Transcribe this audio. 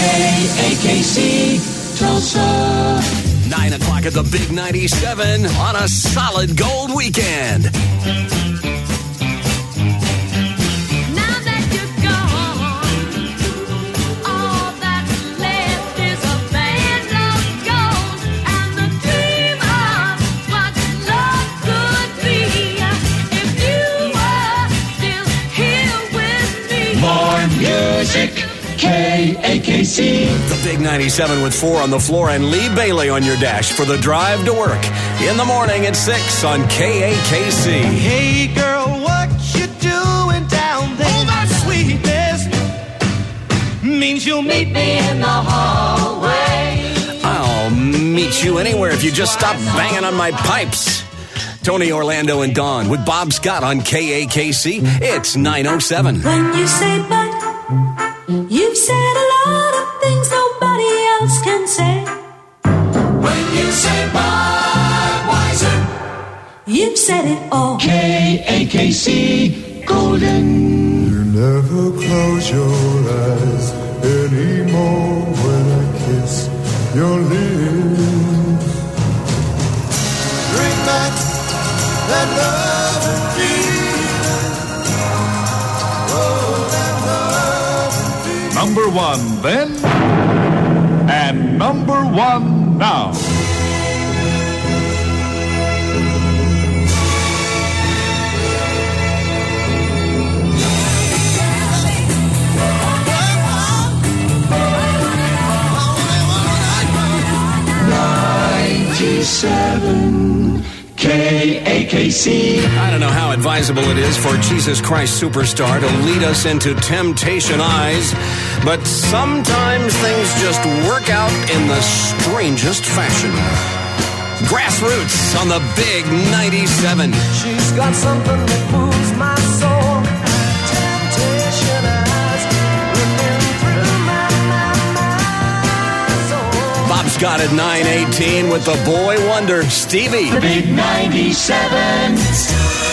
KAKC Tulsa. 9 o'clock at the Big 97 on a solid gold weekend. KAKC. The Big 97 with 4 on the floor and Lee Bailey on your dash for the drive to work. In the morning at 6 on KAKC. Hey girl, what you doing down there? Oh, that sweetness means you'll meet me in the hallway. I'll meet you anywhere if you just stop banging on my pipes. Tony Orlando and Dawn with Bob Scott on KAKC. It's 9:07. When you say but, you've said a lot of things nobody else can say. When you say Budweiser, You've said it all. KAKC Golden. You never close your eyes anymore when I kiss your lips. Bring back that love and feeling. Oh, that love and feeling. Number 1 then, and number 1 now. KAKC. I don't know how advisable it is for Jesus Christ Superstar to lead us into temptation eyes, but sometimes things just work out in the strangest fashion. Grassroots on the Big 97. She's got something that moves my soul. Temptation eyes looking through my soul. Bob Scott at 9:18 with the boy wonder, Stevie. The Big 97.